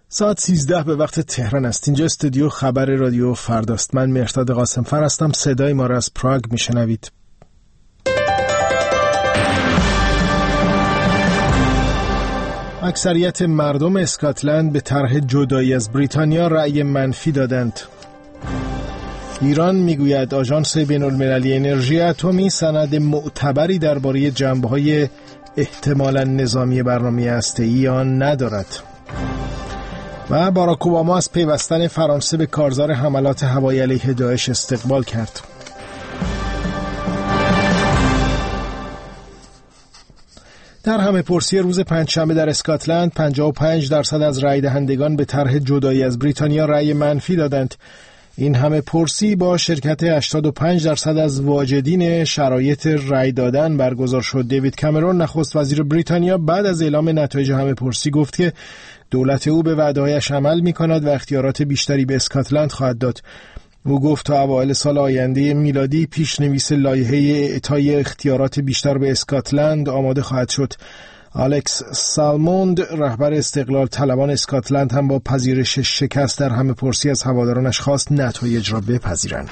ساعت 13 به وقت تهران است. اینجا استودیو خبر رادیو فرداست. من مهرداد قاسمفر هستم. صدای ما را از پراگ میشنوید. اکثریت مردم اسکاتلند به طرح جدایی از بریتانیا رأی منفی دادند. ایران میگوید آژانس بین‌المللی انرژی اتمی سند معتبری درباره جنبه‌های احتمالاً نظامی برنامه هسته‌ای آن ندارد. و باراک اوباما از پیوستن فرانسه به کارزار حملات هوایی علیه داعش استقبال کرد. در همه پرسی روز پنجشنبه در اسکاتلند 55% از رای دهندگان به طرح جدایی از بریتانیا رای منفی دادند. این همه پرسی با شرکت 85% از واجدین شرایط رای دادن برگزار شد. دیوید کامرون نخست وزیر بریتانیا بعد از اعلام نتایج همه پرسی گفت که دولت او به وعده‌هایش عمل می‌کند و اختیارات بیشتری به اسکاتلند خواهد داد. او گفت تا اوایل سال آینده میلادی پیشنویس لایحه اعطای اختیارات بیشتر به اسکاتلند آماده خواهد شد. الکس سالموند رهبر استقلال طلبان اسکاتلند هم با پذیرش شکست در همه پرسی از هوادارانش خواست نتایج را بپذیرند.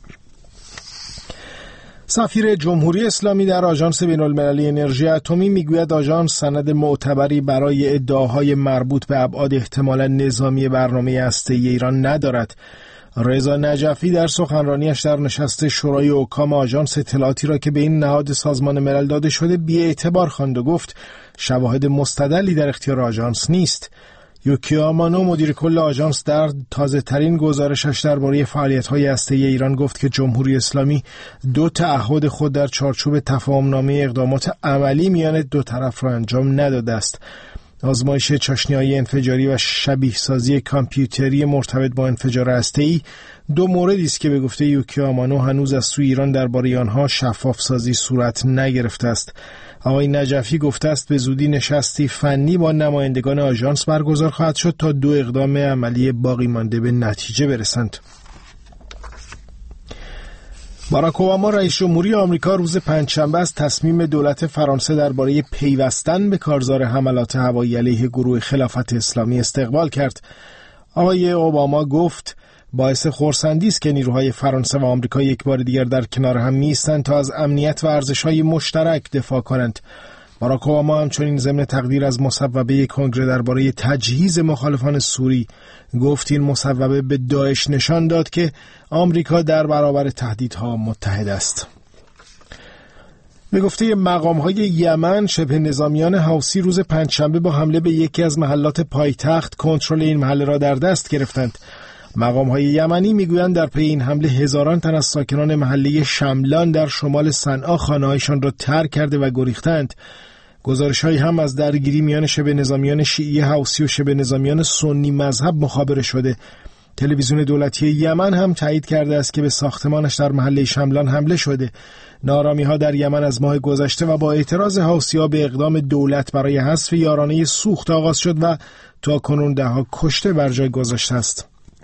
سفیر جمهوری اسلامی در آژانس بین‌المللی انرژی اتمی میگوید آژانس سند معتبری برای ادعاهای مربوط به ابعاد احتمالاً نظامی برنامه هسته‌ای ایران ندارد. رضا نجفی در سخنرانیش در نشست شورای حکام آژانس اطلاعاتی را که به این نهاد سازمان ملل داده شده بی‌اعتبار خواند و گفت شواهد مستدلی در اختیار آژانس نیست. یوکیو آمانو مدیر کل آژانس در تازه‌ترین گزارشش درباره فعالیت‌های هسته‌ای ایران گفت که جمهوری اسلامی 2 تعهد خود در چارچوب تفاهمنامه اقدامات عملی میان دو طرف را انجام نداده است. آزمایش چاشنی‌های انفجاری و شبیه سازی کامپیوتری مرتبط با انفجار هسته‌ای 2 موردی است که به گفته یوکیو آمانو هنوز از سوی ایران درباره آنها شفاف سازی صورت نگرفته است. آقای نجفی گفته است به زودی نشستی فنی با نمایندگان آژانس برگزار خواهد شد تا 2 اقدام عملی باقی مانده به نتیجه برسند. باراک اوباما رئیس جمهوری آمریکا روز پنجشنبه از تصمیم دولت فرانسه درباره پیوستن به کارزار حملات هوایی علیه گروه خلافت اسلامی استقبال کرد. آقای اوباما گفت باعث خرسندی است که نیروهای فرانسه و آمریکا یک بار دیگر در کنار هم می‌ایستند تا از امنیت و ارزش‌های مشترک دفاع کنند. باراک اوباما همچنین ضمن تقدیر از مصوبه کنگره درباره تجهیز مخالفان سوری گفت این مصوبه به داعش نشان داد که آمریکا در برابر تهدیدها متحد است. به گفته مقام‌های یمن شبه نظامیان حوثی روز پنجشنبه با حمله به یکی از محلات پایتخت کنترل این محله را در دست گرفتند. مقام‌های یمنی میگویند در پی این حمله هزاران تن از ساکنان محله شملان در شمال صنعا خانه‌هایشان را ترک کرده و گریختند. گزارش‌هایی هم از درگیری میان شبه نظامیان شیعی حوثی و شبه نظامیان سنی مذهب مخابره شده. تلویزیون دولتی یمن هم تایید کرده است که به ساختمانش در محله شملان حمله شده. نارامی‌ها در یمن از ماه گذشته و با اعتراض حوثی‌ها به اقدام دولت برای حذف یارانه سوخت آغاز شد و تاکنون 10 کشته بر جای گذاشته است.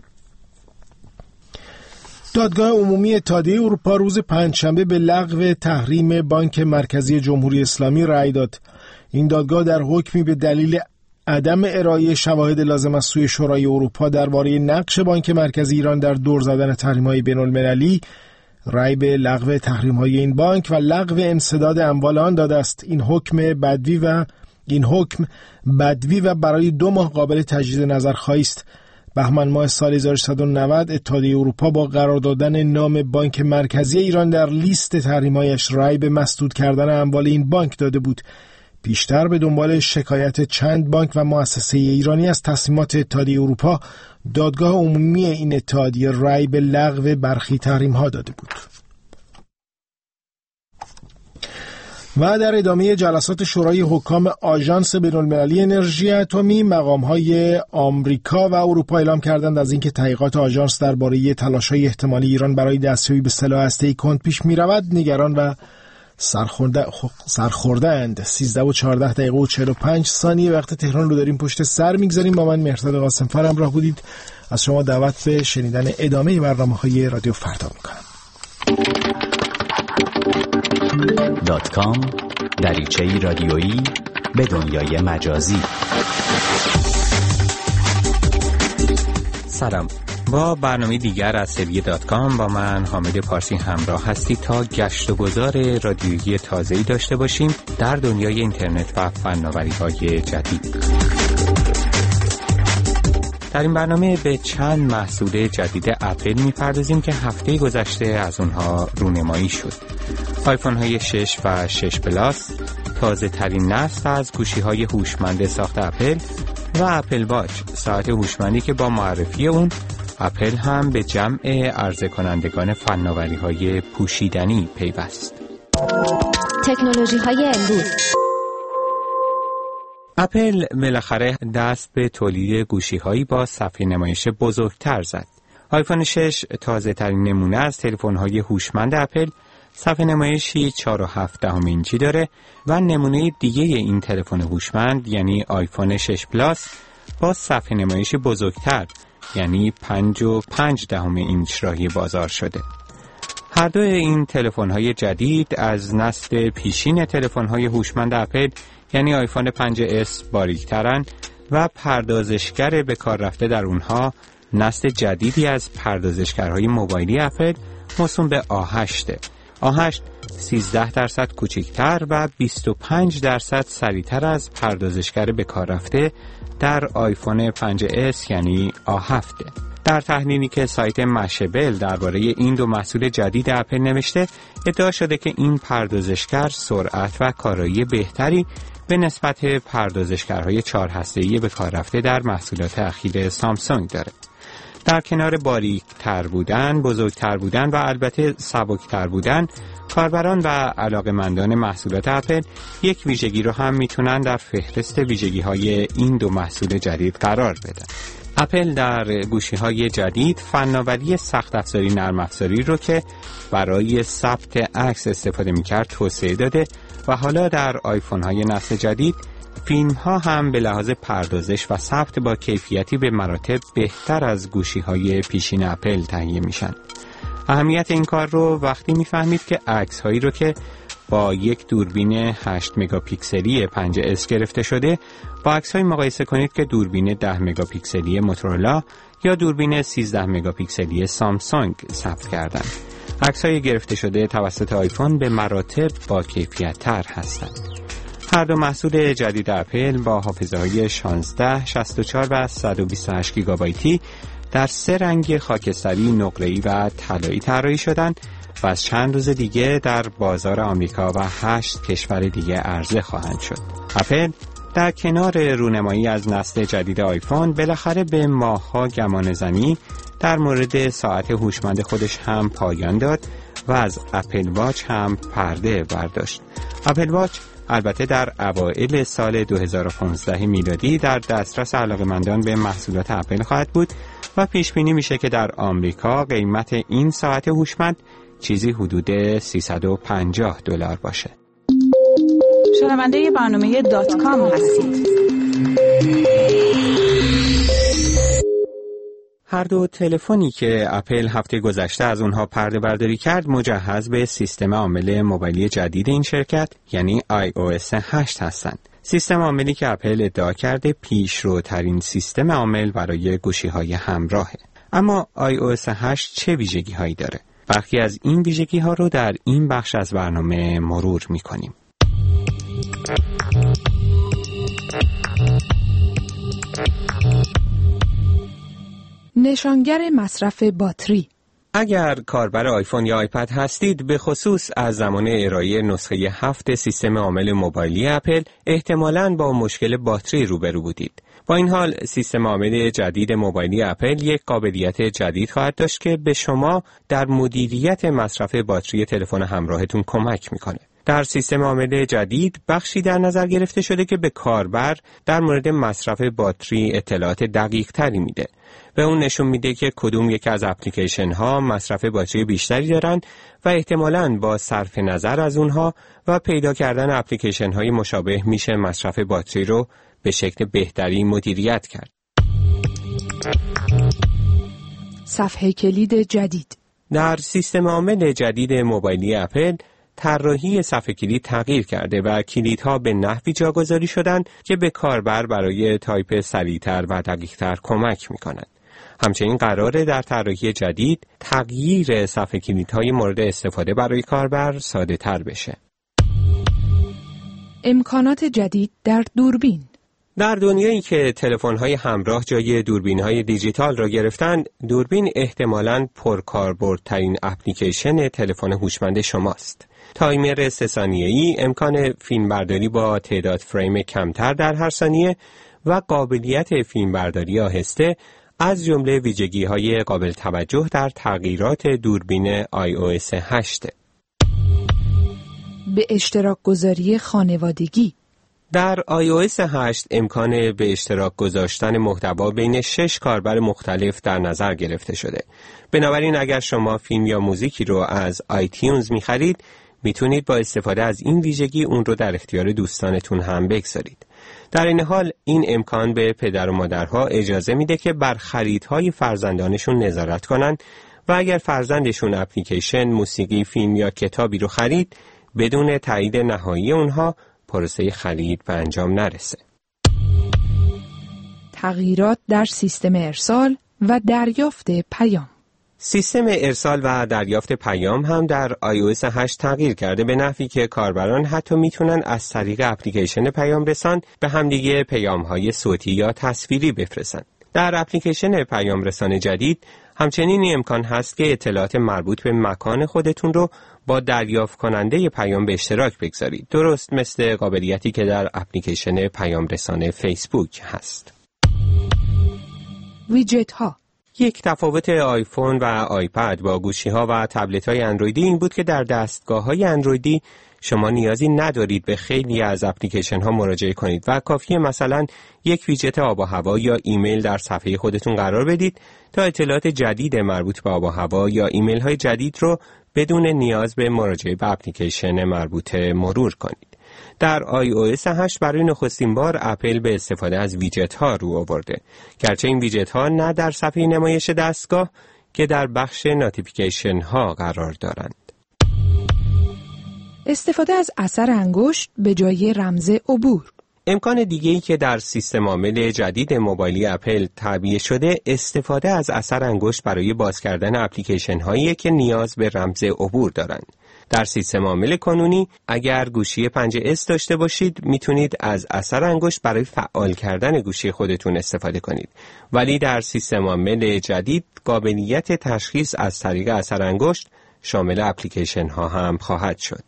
دادگاه عمومی اتحادیه اروپا روز پنجشنبه به لغو تحریم بانک مرکزی جمهوری اسلامی رأی داد. این دادگاه در حکمی به دلیل عدم ارائه شواهد لازم از سوی شورای اروپا درباره نقش بانک مرکزی ایران در دور زدن تحریم‌های بین‌المللی رأی به لغو تحریم‌های این بانک و لغو انسداد اموال آن داده است. این حکم بدوی و برای 2 ماه قابل تجدید نظرخواهی است. بهمن ماه سال 1390 اتحادیه اروپا با قرار دادن نام بانک مرکزی ایران در لیست تحریم‌هایش رأی به مسدود کردن اموال این بانک داده بود. پیشتر به دنبال شکایت چند بانک و مؤسسه ایرانی از تصمیمات اتحادیه اروپا، دادگاه عمومی این اتحادیه رأی به لغو برخی تحریم‌ها داده بود. و در ادامه جلسات شورای حکام آژانس بین‌المللی انرژی اتمی، مقام‌های آمریکا و اروپا اعلام کردند از اینکه تحقیقات آژانس درباره تلاش‌های احتمالی ایران برای دستیابی به سلاح هسته‌ای کند پیش می‌رود، نگران و سرخورده‌اند. 13:14:45 وقت تهران رو داریم پشت سر می‌گذاریم. با من مهرداد قاسمفر همراه بودید. از شما دعوت به شنیدن ادامه برنامه‌های رادیو فردا می‌کنم. .com دریچه‌ای رادیویی به دنیای مجازی. سلام، با برنامه دیگر از سری .com با من حامد پارسی همراه هستید تا گشت و گذار رادیویی تازه‌ای داشته باشیم در دنیای اینترنت و فناوری‌های جدید. در این برنامه به چند محصول جدید اپل می‌پردازیم که هفته گذشته از اونها رونمایی شد. آیفون های 6 و 6 پلاس، تازه ترین نسل از گوشی‌های هوشمند ساخت اپل و اپل واچ، ساعت هوشمندی که با معرفی اون اپل هم به جمع عرضه کنندگان فناوری‌های پوشیدنی پیوست. تکنولوژی‌های امروز. اپل بالاخره دست به تولید گوشی‌هایی با صفحه نمایش بزرگتر زد. آیفون 6 تازه ترین نمونه از تلفن‌های هوشمند اپل صفحه نمایشی 4.7 اینچی داره و نمونه دیگه این تلفن هوشمند یعنی آیفون 6 پلاس با صفحه نمایشی بزرگتر یعنی 5.5 اینچ راهی بازار شده. هر دو این تلفن‌های جدید از نسل پیشین تلفن‌های هوشمند اپل یعنی آیفون 5S باریک‌ترن و پردازشگر به کار رفته در اونها نسل جدیدی از پردازشگرهای موبایلی اپل موسوم به A8. A8 13% کوچکتر و 25% سریعتر از پردازشگر به کار رفته در آیفون 5S یعنی A7. در تحلیلی که سایت مشبل درباره این دو محصول جدید اپل نوشته، ادعا شده که این پردازشگر سرعت و کارایی بهتری به نسبت پردازشگرهای 4 هسته‌ای به کار رفته در محصولات اخیر سامسونگ داره. در کنار باریک‌تر بودن، بزرگتر بودن و البته سبکتر بودن، کاربران و علاقه‌مندان محصولات اپل یک ویژگی رو هم میتونن در فهرست ویژگی‌های این دو محصول جدید قرار بدن. اپل در گوشی‌های جدید فناوری سخت افزاری نرم افزاری رو که برای ثبت عکس استفاده می‌کرد توسعه داده و حالا در آیفون‌های نسل جدید فیلم‌ها هم به لحاظ پردازش و ثبت با کیفیتی به مراتب بهتر از گوشی‌های پیشین اپل تهیه میشن. اهمیت این کار رو وقتی میفهمید که عکس‌هایی رو که با یک دوربین 8 مگاپیکسلی 5S گرفته شده با عکس‌های مقایسه کنید که دوربین 10 مگاپیکسلی موتورولا یا دوربین 13 مگاپیکسلی سامسونگ ثبت کردن. عکس‌های گرفته شده توسط آیفون به مراتب با کیفیت‌تر هستند. هر دو محصول جدید اپل با حافظه‌های 16، 64 و 128 گیگابایتی در 3 رنگ خاکستری، نقره‌ای و طلایی طراحی شدند و از چند روز دیگه در بازار آمریکا و 8 کشور دیگه عرضه خواهند شد. اپل در کنار رونمایی از نسل جدید آیفون بالاخره به ماه‌ها گمانه‌زنی در مورد ساعت هوشمند خودش هم پایان داد و از اپل واچ هم پرده برداشت. اپل واچ البته در اوایل سال 2015 میلادی در دسترس علاقه‌مندان به محصولات اپل خواهد بود و پیش بینی میشه که در آمریکا قیمت این ساعت هوشمند چیزی حدود $350 باشه. شنونده برنامه .com هستید. هر دو تلفنی که اپل هفته گذشته از اونها پرده برداری کرد مجهز به سیستم عامل موبایلی جدید این شرکت یعنی iOS 8 هستند. سیستم عاملی که اپل ادعا کرده پیشروترین سیستم عامل برای گوشی‌های همراهه. اما iOS 8 چه ویژگی‌هایی داره؟ برخی از این ویژگی‌ها رو در این بخش از برنامه مرور می‌کنیم. نشانگر مصرف باتری. اگر کاربر آیفون یا آیپد هستید، به خصوص از زمان ارائه نسخه 7 سیستم عامل موبایلی اپل احتمالاً با مشکل باتری روبرو بودید. با این حال سیستم عامل جدید موبایلی اپل یک قابلیت جدید خواهد داشت که به شما در مدیریت مصرف باتری تلفن همراهتون کمک میکنه. در سیستم عامل جدید بخشی در نظر گرفته شده که به کاربر در مورد مصرف باتری اطلاعات دقیق تری میده. به اون نشون میده که کدوم یک از اپلیکیشن ها مصرف باتری بیشتری دارند و احتمالاً با صرف نظر از اونها و پیدا کردن اپلیکیشن های مشابه میشه مصرف باتری رو به شکل بهتری مدیریت کرد. صفحه کلید جدید. در سیستم عامل جدید موبایلی اپل طراحی صفحه کلید تغییر کرده و کلیدها به نحوی جاگذاری شدند که به کاربر برای تایپ سریعتر و دقیقتر کمک میکنند. همچنین قراره در طراحی جدید تغییر صفحه کلیدهای مورد استفاده برای کاربر ساده تر بشه. امکانات جدید در دوربین. در دنیایی که تلفن‌های همراه جای دوربین‌های دیجیتال را گرفتند، دوربین احتمالاً پرکاربردترین اپلیکیشن تلفن هوشمند شماست. تایمر 3 ثانیه‌ای، امکان فیلمبرداری با تعداد فریم کمتر در هر ثانیه و قابلیت فیلمبرداری آهسته از جمله ویژگی‌های قابل توجه در تغییرات دوربین iOS 8. به اشتراک گذاری خانوادگی. در iOS 8 امکان به اشتراک گذاشتن محتوا بین 6 کاربر مختلف در نظر گرفته شده. بنابراین اگر شما فیلم یا موزیکی رو از آیتیونز می‌خرید، میتونید با استفاده از این ویژگی اون رو در اختیار دوستانتون هم بگذارید. در این حال این امکان به پدر و مادرها اجازه میده که بر خریدهای فرزندانشون نظارت کنن و اگر فرزندشون اپلیکیشن، موسیقی، فیلم یا کتابی رو خرید، بدون تایید نهایی اونها پروسه خرید به انجام نرسه. تغییرات در سیستم ارسال و دریافت پیام. سیستم ارسال و دریافت پیام هم در iOS 8 تغییر کرده به نحوی که کاربران حتی میتونن از طریق اپلیکیشن پیام رسان به همدیگه پیام‌های صوتی یا تصویری بفرستن. در اپلیکیشن پیام رسان جدید همچنین این امکان هست که اطلاعات مربوط به مکان خودتون رو با دریافت کننده پیام به اشتراک بگذارید. درست مثل قابلیتی که در اپلیکیشن پیام رسان فیسبوک هست. ویجت ها. یک تفاوت آیفون و آیپد با گوشی‌ها و تبلت‌های اندرویدی این بود که در دستگاه‌های اندرویدی شما نیازی ندارید به خیلی از اپلیکیشن‌ها مراجعه کنید و کافیه مثلا یک ویجت آب و هوا یا ایمیل در صفحه خودتون قرار بدید تا اطلاعات جدید مربوط به آب و هوا یا ایمیل‌های جدید رو بدون نیاز به مراجعه به اپلیکیشن مربوطه مرور کنید. در iOS 8 برای نخستین بار اپل به استفاده از ویجت ها رو آورده. گرچه این ویجت ها نه در صفحه نمایش دستگاه که در بخش نوتیفیکیشن ها قرار دارند. استفاده از اثر انگشت به جای رمز عبور. امکان دیگه‌ای که در سیستم عامل جدید موبایلی اپل تعبیه شده استفاده از اثر انگشت برای باز کردن اپلیکیشن هایی که نیاز به رمز عبور دارند. در سیستم عامل کنونی اگر گوشی 5S داشته باشید میتونید از اثر انگشت برای فعال کردن گوشی خودتون استفاده کنید، ولی در سیستم عامل جدید قابلیت تشخیص از طریق اثر انگشت شامل اپلیکیشن ها هم خواهد شد.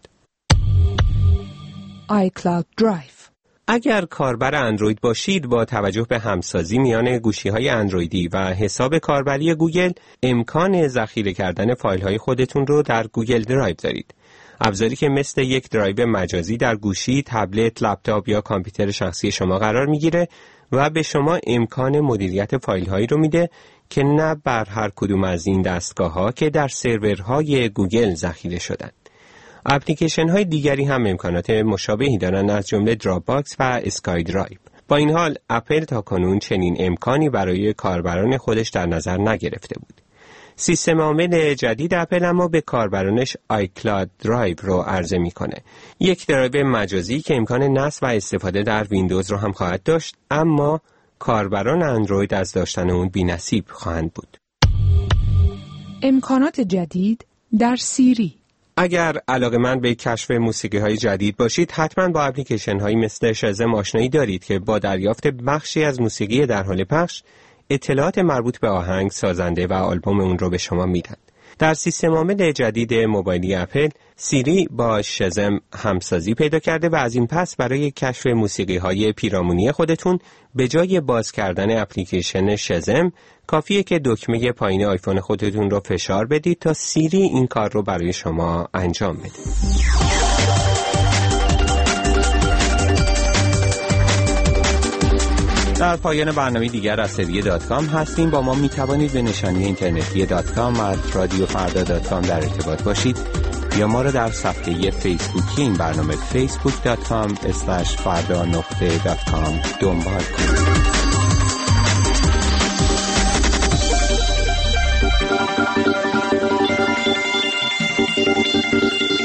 iCloud Drive. اگر کاربر اندروید باشید با توجه به همسازی میان گوشی‌های اندرویدی و حساب کاربری گوگل امکان ذخیره کردن فایل‌های خودتون رو در گوگل درایو دارید. ابزاری که مثل یک درایو مجازی در گوشی، تبلت، لپتاپ یا کامپیوتر شخصی شما قرار میگیره و به شما امکان مدیریت فایل‌هایی رو میده که نه بر هر کدوم از این دستگاه‌ها که در سرورهای گوگل ذخیره شدن. اپلیکیشن های دیگری هم امکانات مشابهی دارند از جمله دراپ باکس و اسکای درایو. با این حال اپل تاکنون چنین امکانی برای کاربران خودش در نظر نگرفته بود. سیستم عامل جدید اپل اما به کاربرانش iCloud درایو رو عرضه میکنه. یک درایو مجازی که امکان نصب و استفاده در ویندوز رو هم خواهد داشت، اما کاربران اندروید از داشتن اون بی‌نصیب خواهند بود. امکانات جدید در سیری. اگر علاقه‌مند به کشف موسیقی‌های جدید باشید، حتما با اپلیکیشن‌هایی مثل شزم آشنایی دارید که با دریافت بخشی از موسیقی در حال پخش، اطلاعات مربوط به آهنگ، سازنده و آلبوم اون رو به شما میدن. در سیستم عامل جدید موبایلی اپل، سیری با شزم همسازی پیدا کرده و از این پس برای کشف موسیقی‌های پیرامونی خودتون به جای باز کردن اپلیکیشن شزم، کافیه که دکمه پایین آیفون خودتون رو فشار بدید تا سیری این کار رو برای شما انجام بده. در پایان برنامه دیگر از سری .com هستیم. با ما می توانید به نشانی اینترنتی .com از radiofarda.com در ارتباط باشید یا ما را در صفحه فیسبوکی این برنامه facebook.com/farda.com دنبال کنید.